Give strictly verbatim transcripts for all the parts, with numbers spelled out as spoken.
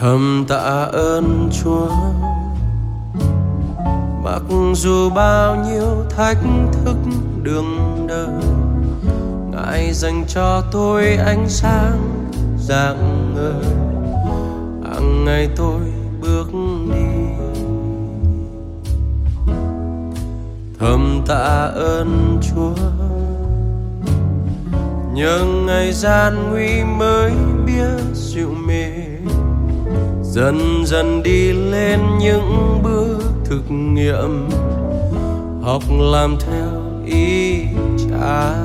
Thầm tạ ơn Chúa, mặc dù bao nhiêu thách thức đường đời, Ngài dành cho tôi ánh sáng rạng ngời. Hàng ngày tôi bước đi, thầm tạ ơn Chúa, nhờ ngày gian nguy mới biết dịu mến, dần dần đi lên những bước thực nghiệm, học làm theo ý Cha.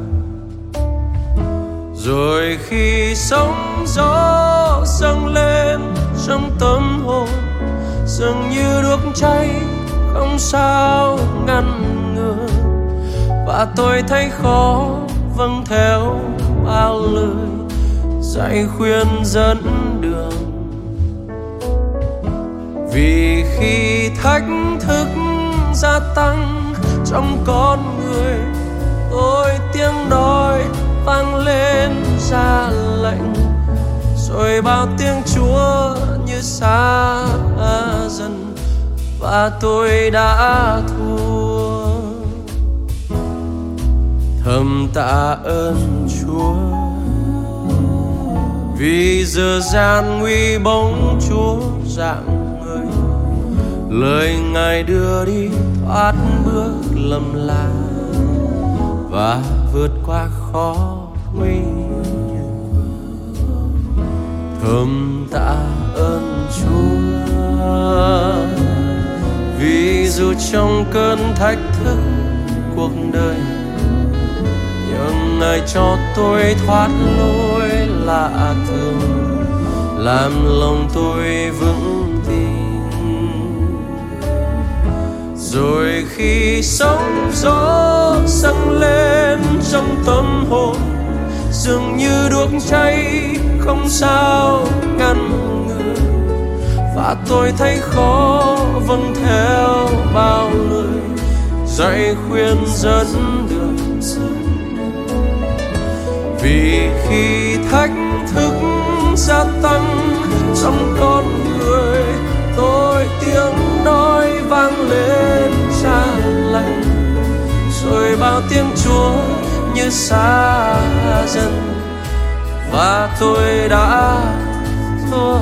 Rồi khi sóng gió dâng lên trong tâm hồn, dường như đuốc cháy không sao ngăn ngừa, và tôi thấy khó vâng theo bao lời dạy khuyên dẫn đường. Vì khi thách thức gia tăng trong con người, tôi tiếng nói vang lên ra lệnh, rồi bao tiếng Chúa như xa dần, và tôi đã thua. Thầm tạ ơn Chúa, vì giờ gian nguy bóng Chúa rạng ngời, lời Ngài đưa đi thoát bước lầm la và vượt qua khó nguy. Thầm tạ ơn Chúa, vì dù trong cơn thách thức cuộc đời, nhưng Ngài cho tôi thoát lối lạ thường, làm lòng tôi vững tin. Rồi khi sóng gió dâng lên trong tâm hồn, dường như đuốc cháy không sao ngăn ngừa, và tôi thấy khó vâng theo bao lời dạy khuyên dẫn đường. Vì khi thách thức gia tăng trong con người, tôi tiếng nói vang lên xa lạnh, rồi bao tiếng Chúa như xa dần, và tôi đã thua.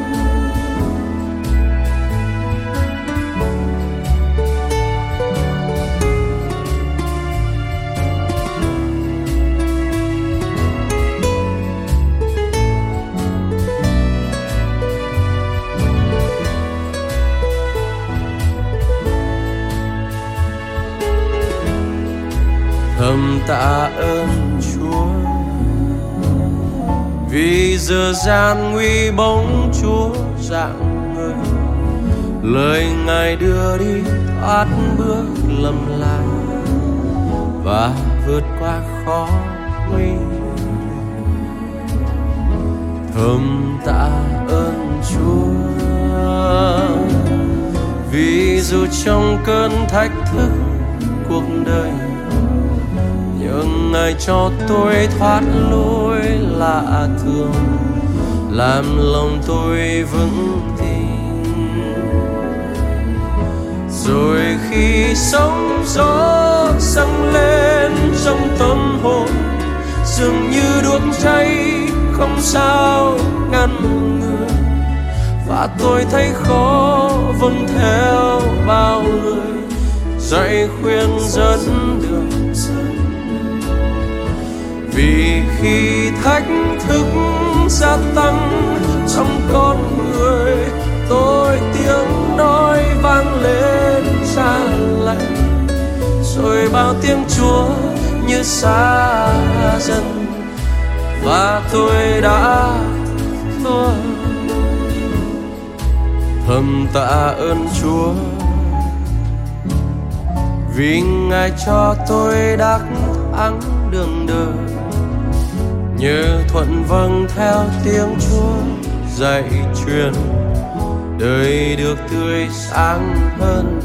Thầm tạ ơn Chúa, vì giờ gian nguy bóng Chúa rạng ngời, lời Ngài đưa đi thoát bước lầm la và vượt qua khó nguy. Thầm tạ ơn Chúa, vì dù trong cơn thách thức cuộc đời, nhưng Ngài cho tôi thoát lối lạ thường, làm lòng tôi vững tin. Rồi khi sóng gió dâng lên trong tâm hồn, dường như đuốc cháy không sao ngăn ngừa, và tôi thấy khó vâng theo bao lời dạy khuyên dẫn đường. Vì khi thách thức gia tăng trong con người, tôi tiếng nói vang lên xa lạnh, rồi bao tiếng Chúa như xa dần, và tôi đã thua. Thầm tạ ơn Chúa, vì Ngài cho tôi đắc thắng đường đời, nhờ thuận vâng theo tiếng Chúa dạy truyền, đời được tươi sáng hơn.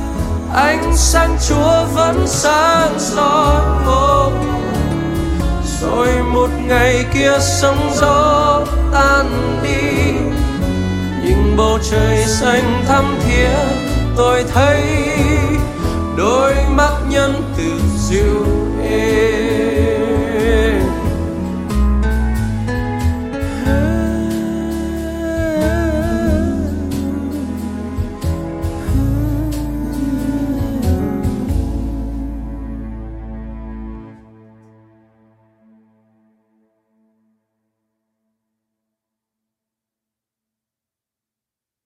Ánh sáng Chúa vẫn sáng soi hồn, rồi một ngày kia sóng gió tan đi, nhìn bầu trời xanh thắm thiết tôi thấy đôi mắt nhân từ dịu êm.